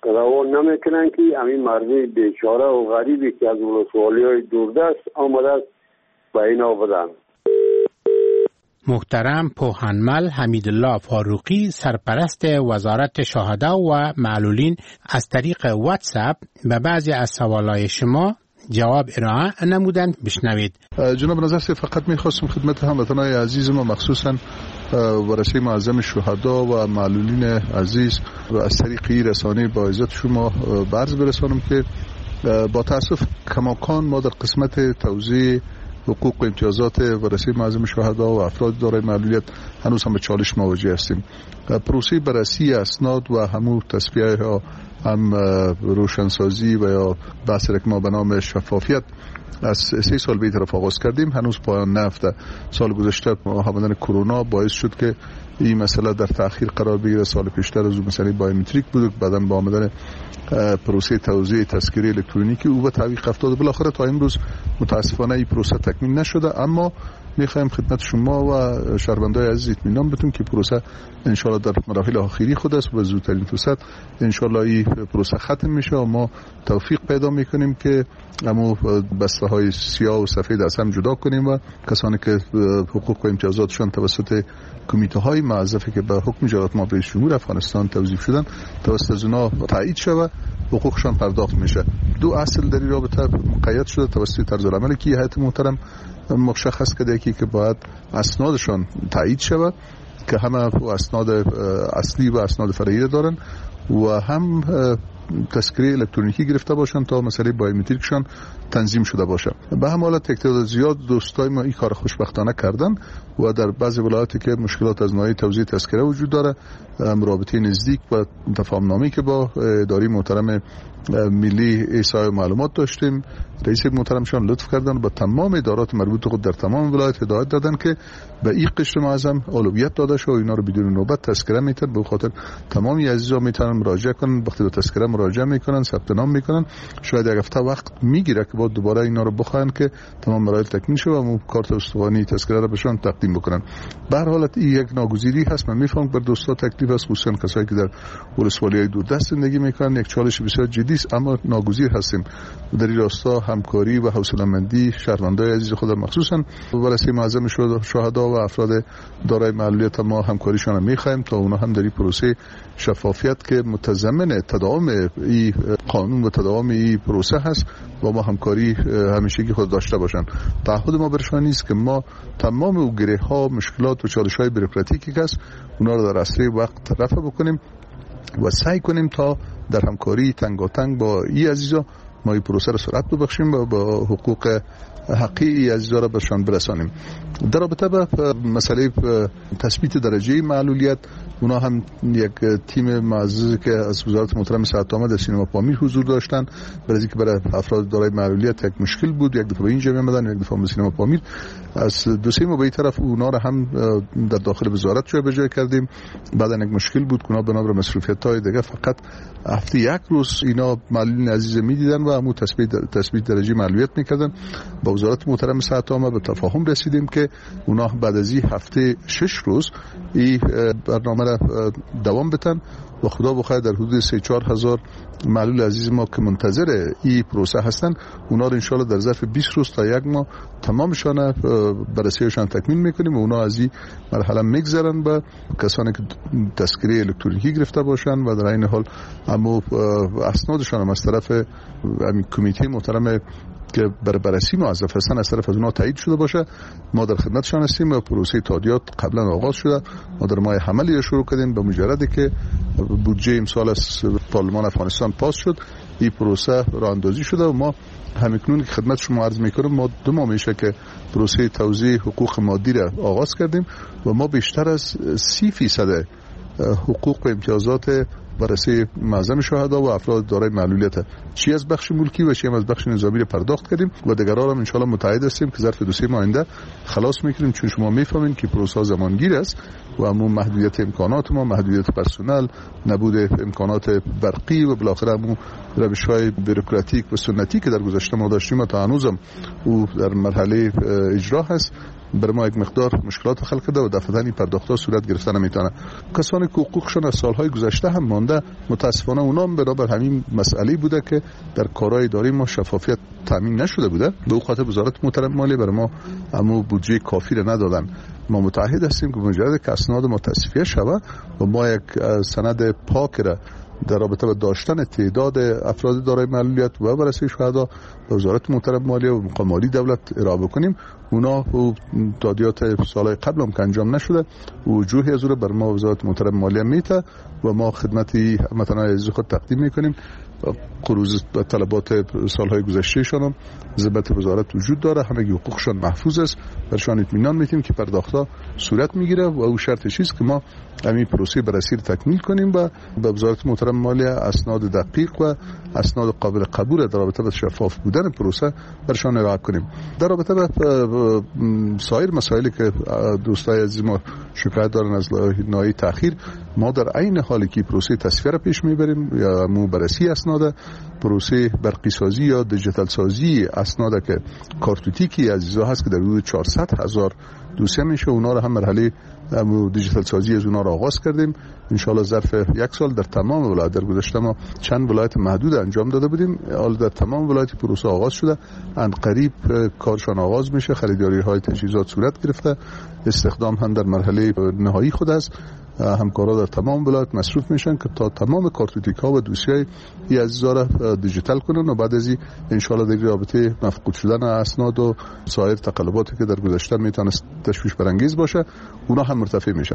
روا نمیکنن که همین مردم بیچاره و غریبی که از ولسوالی‌های دوردست آمده است به اینا بدن. محترم پوهنمل حمیدالله فاروقی سرپرست وزارت شهدا و معلولین از طریق واتساپ به بعضی از سوالای شما جواب ارائه نمودند. بشنوید. جناب نظر فقط میخواستم خدمت هموطنان عزیز ما مخصوصا ورثه معظم شهدا و معلولین عزیز و از طریق رسانه با عزت شما عرض برسانم که با تاسف کماکان ما در قسمت توزیع حقوق و امتیازات ورثه معظم شهدا و افراد دارای معلولیت هنوز هم به چالش مواجه هستیم. پروسه بررسی اسناد و همون تصفیه ها هم روشنسازی و یا بحث که ما به نام شفافیت از 3 سال به طرف آغاز کردیم هنوز پایان نرفته. سال گذشته آمدن کرونا باعث شد که این مسئله در تأخیر قرار بگیره. سال پیشتر از مسئله بایومتریک بود، بعداً با آمدن پروسه توزیع تذکره الکترونیکی او به تعویق افتاد. بالاخره تا امروز متاسفانه این پروسه تکمیل نشده، اما میخوایم خدمت شما و شهروندان عزیز اطمینان بدیم که پروسه ان شاء الله در مراحل آخری خود است و زودترین فرصت ان شاء الله این پروسه ختم میشه و ما توفیق پیدا میکنیم که همو بسته های سیاه و سفید از هم جدا کنیم و کسانی که حقوق و امتیازاتشان توسط کمیته های معزفه که به حکم جلالت مآب رئیس جمهور افغانستان توظیف شدن توسط از اونا تایید شود حقوقشان پرداخت میشه. 2 اصل در این رابطه مقید شده توسط طرز العملی که هیئت محترم مشخص کرده که باید اسنادشان تایید شود که همه اسناد اصلی و اسناد فرعی دارن و هم تذکره الکترونیکی گرفته باشن تا مسئله بایومتریکشان تنظیم شده باشه. به همین حالت تعداد زیاد دوستای ما این کار خوشبختانه کردن و در بعضی ولایاتی که مشکلات از نوع توزیع تذکره وجود داره رابطه نزدیک و تفاهم‌نامه‌ای که با اداره محترم ملی احصای معلومات داشتیم رئیس محترمشان لطف کردن و با تمام ادارات مربوط خود در تمام ولایت هدایت دادن که به این قشر معظم اولویت داده شه و اینا رو بدون نوبت تذکره میتن. به خاطر تمامی عزیزا میتونن مراجعه کنن، وقتی به تذکره مراجعه میکنن ثبت نام میکنن شاید یک هفته وقت میگیره که بعد دوباره اینا رو بخواین که تمام مراحل تکمیل شه و کارت استوانی تذکره رو بهشون تقدیم بکنن. به هر حالت این یک ناگزیری هست. من میفهمم بر دوستا تکلیف است، خصوصا کسایی که در ولسوالی‌های دوردست زندگی میکنن یک چالش بسیار جدی است، اما ناگزیر هستیم در این راستا همکاری و حوصله‌مندی شهروندان عزیز خود مخصوصا ورثه معظم شهدا و افراد دارای معلولیت ما همکاریشان میخوایم تا اونا هم در این پروسه شفافیت که متضمن تداوم این قانون و تداوم این پروسه هست و ما همکاری همیشگی خود داشته باشن. تعهد ما برشان نیست که ما تمام او گره‌ها، مشکلات و چالش‌های بوروکراتیکی که هست اونا رو در اسرع وقت رفع بکنیم و سعی کنیم تا در همکاری تنگاتنگ با این عزیزا ما این پروسه رو سرعت ببخشیم و با حقوق حقیقی عزیزا را برشان برسانیم. در رابطه با مسئله تثبیت درجه معلولیت اونا هم یک تیم معزز که از وزارت محترم صحت عامه در سینما پامیر حضور داشتن برای اینکه برای افراد دارای معلولیت یک مشکل بود، یک دفعه به اینجا آمدن، یک دفعه به سینما پامیر از 2-3 ماه به طرف اونا را هم در داخل وزارت جابجا کردیم. بعد یک مشکل بود که اونا بنابر مصروفیت‌های دیگه فقط هفته یک روز اینا معلولین عزیز می‌دیدن و همون تثبیت درجه معلولیت می‌کردن. با وزارت محترم صحت عامه به تفاهم رسیدیم که اونا بعد از این هفته 6 روز این برنامه را دوام بدن و خدا بخواد در حدود 3-4 هزار معلول عزیز ما که منتظر این پروسه هستن اونا رو انشالله در ظرف 20 روز تا 1 ماه تمامشان بررسیشان تکمیل میکنیم و اونا از این مرحله میگذرن به کسانی که تذکره الکترونیکی گرفته باشن و در این حال اما اسنادشان هم از طرف کمیته محترم که بررسی موظف هستن از طرف از اونا تایید شده باشه. ما در خدمتشان هستیم و پروسه تادیات قبلا آغاز شده. ما در ماه حملی شروع کردیم به مجردی که بودجه امسال از پارلمان افغانستان پاس شد این پروسه راه اندازی شده و ما همکنون که خدمت شما عرض میکنم ما 2 ماه میشه که پروسه توزیع حقوق مادی را آغاز کردیم و ما بیشتر از 30% حقوق و امتیازات ورثه معظم شهدا و افراد دارای معلولیت چی از بخش ملکی و چی از بخش نظامی را پرداخت کردیم و دیگران هم ان شاء الله متعهد هستیم که ظرف 2-3 ماه آینده خلاص میکنیم، چون شما میفهمین که پروسه زمانگیر است و همون محدودیت امکانات ما، محدودیت پرسنل، نبود امکانات برقی و بالاخره همون روش‌های بوروکراتیک و سنتی که در گذشته ما داشتیم تا هنوزم او در مرحله اجرا هست بر ما یک مقدار مشکلات خلق کرده و دفعتاً این پرداخت‌ها صورت گرفته نمیتونه. کسانی که حقوقشون از سالهای گذشته هم مانده، متاسفانه اونا هم بنابر همین مسئله بوده که در کارهای اداری ما شفافیت تامین نشده بوده. به او خاطر وزارت محترم مالیه بر ما همو بودجه کافی را ندادن. ما متعهد هستیم که مجرد که اسناد ما تصفیه شود و ما یک سند پاک را در رابطه با داشتن تعداد افراد دارای معلولیت و بررسی شهدا به وزارت محترم مالیه و مقام مالی دولت ارائه بکنیم، اونا و تادیات سالهای قبل هم که انجام نشده وجوهی از او بر ما وزارت محترم مالیه میته و ما خدمتی هموطنان عزیز خود تقدیم میکنیم. قروض طلبات سالهای گذشتهشان هم ضمن وزارت وجود داره، همگی حقوقشان محفوظ است، برشان اطمینان میتیم که پرداختها صورت میگیره و او شرط چیست که ما همین پروسه بررسی رو تکمیل کنیم و به وزارت محترم مالیه اسناد دقیق و اسناد قابل قبول در رابطه با شفاف بودن پروسه برشان ارائه کنیم. در رابطه با سایر مسائلی که دوستای عزیز ما شکایت دارن از ناحیه تاخیر، ما در عین حالی که پروسه تصفیه را پیش میبریم یا مو بررسی اسناد، پروسه برقی سازی یا دیجیتال سازی اسناد که کارتوتیکی عزیزا هست که در حدود 400,000 دوسیه میشه، اونا رو هم مرحله دیجیتال سازی از اونا رو آغاز کردیم. ان شاء الله ظرف یک سال در تمام ولایت، در گذشته ما چند ولایت محدود انجام داده بودیم، حالا در تمام ولایت پروسه آغاز شده، ان قریب کارشان آغاز میشه، خریداری های تجهیزات صورت گرفته، استخدام هم در مرحله نهایی خود است. همکارا در تمام ولایت مصروف میشن که تا تمام کارتوتیک ها و دوسیه ای عزیزا را دیجیتال کنن و بعد از این ان شاء الله در رابطه مفقود شدن اسناد و سایر تقلباتی که در گذشته میتونه تشویش برانگیز باشه اونا هم مرتفع میشن.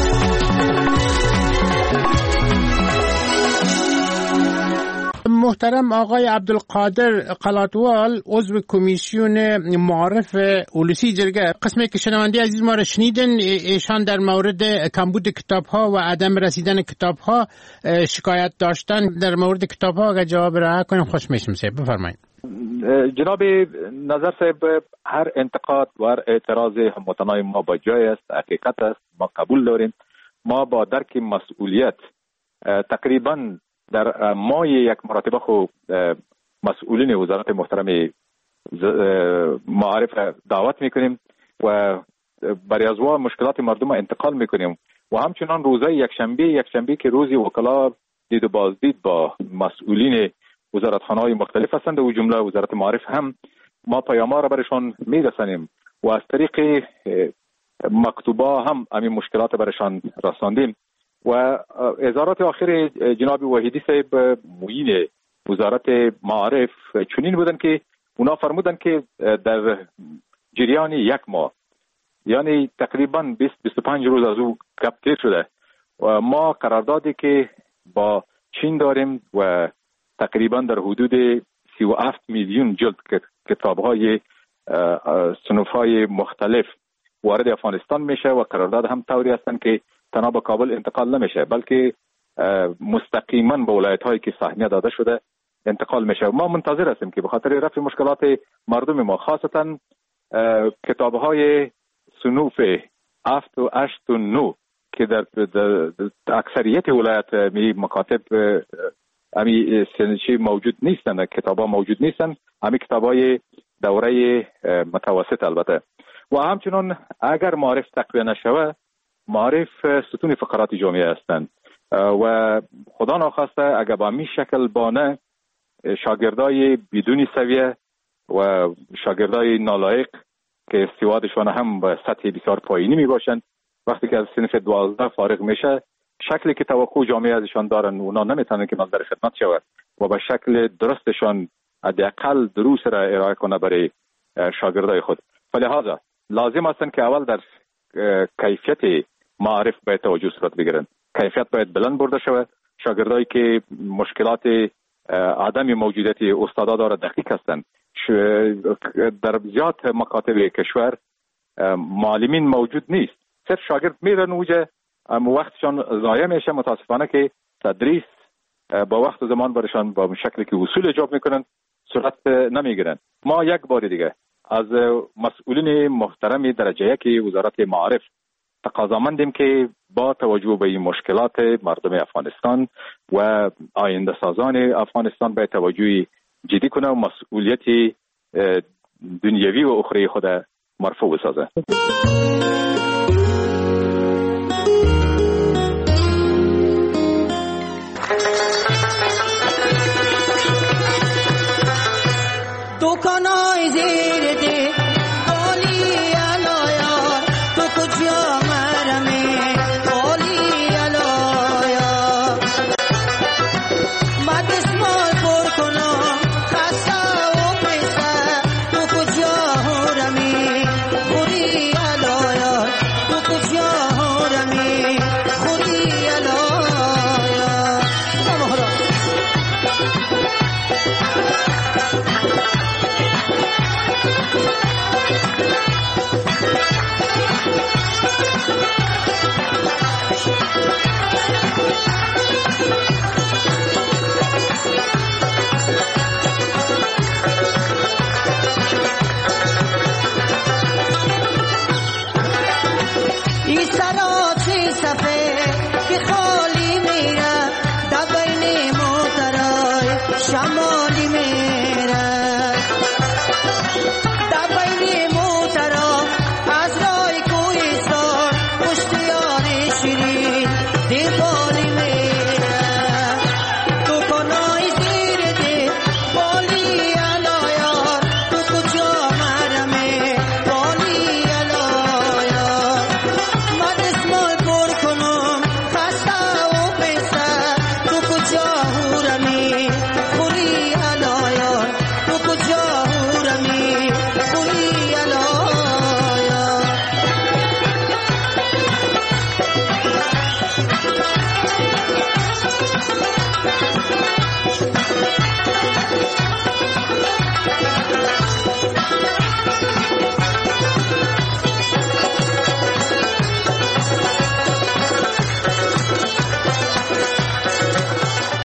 محترم آقای عبدالقادر قلاتوال، عضو کمیسیون معارف اولوسی جرگه، قسمی که شنونده عزیز ما را شنیدن، ایشان در مورد کمبود کتاب‌ها و عدم رسیدن کتاب‌ها شکایت داشتن. در مورد کتاب‌ها اگر جواب را کنیم خوش میشم. بفرمایید. جناب نظر صاحب، هر انتقاد و هر اعتراض هموطنای ما با جای است، حقیقت است، ما قبول داریم. ما با درک مسئولیت تقریباً در ماه یک مرتبه خود مسئولین وزارت محترم معارف دعوت میکنیم و برای از مشکلات مردم انتقال میکنیم و همچنان روزهای یکشنبه که روزی وکلا دید و بازدید با مسئولین وزارتخانه‌های مختلف هستند و جمله وزارت معارف هم، ما پیام‌ها را برشان میرسانیم و از طریق مکتوبا هم همین مشکلات برشان رساندیم. و اظهارات آخر جناب وحیدی صاحب معین وزارت معارف چنین بودن که اونا فرمودن که در جریان یک ماه، یعنی تقریبا 20-25 روز از او گپ تیر شده و ما قراردادی که با چین داریم و تقریبا در حدود 37 میلیون جلد کتاب‌های صنف‌های مختلف وارد افغانستان میشه و قرارداد هم طوری هستند که تنها به کابل انتقال نمیشه بلکه مستقیما به ولایت‌هایی که سهمیه داده شده انتقال میشه. ما منتظر هستیم که به خاطر رفع مشکلات مردم ما، خاصتا کتاب‌های صنوف 7 و 8 و 9 که در اکثریت ولایت مکاتب سنشی موجود نیستن، کتاب‌ها موجود نیستن، همین کتاب‌های دوره متوسط البته. و همچنین اگر معارف تقویه نشوه، معارف ستون فقرات جامعه هستند و خدا ناخواسته اگر با همین شکل بانه شاگردای بدون سویه و شاگردای نالایق که استعدادشان هم به سطح بسیار پایینی می باشند، وقتی که از صنف 12 فارغ میشه، شکلی که توقع جامعه ازشان دارن اونا نمیتونن که در خدمت شود و به شکل درستشان حداقل دروس را ارائه کنه برای شاگردای خود. فلهذا لازم است که اول در کیفیت معارف باید توجه صورت بگیرن، کیفیت باید بلند برده شود. شاگردایی که مشکلات عدم موجودیت استادا داره دقیق هستند، در زیاد مکاتب کشور معلمین موجود نیست، صرف شاگرد میرن اوجه وقتشان ضایع میشه. متاسفانه که تدریس با وقت و زمان برشان با شکلی که اصول اجاب میکنن صورت نمیگیرن. ما یک بار دیگه از مسئولین محترم درجه یک وزارت معارف تقاضامندیم که با توجه به این مشکلات مردم افغانستان و آینده سازان افغانستان به توجه جدی کنه و مسئولیت دنیوی و اخروی خود مرفوع بسازه. دکانای زیر دی قالی علایا تو کجا مرمی قالی علایا مد اسمال پر کنم خسته و پیسه تو کجا رمی خوری علایا تو کجا رمی خوری علایا این سراچی سفید که خالی میره در بین موترهای شما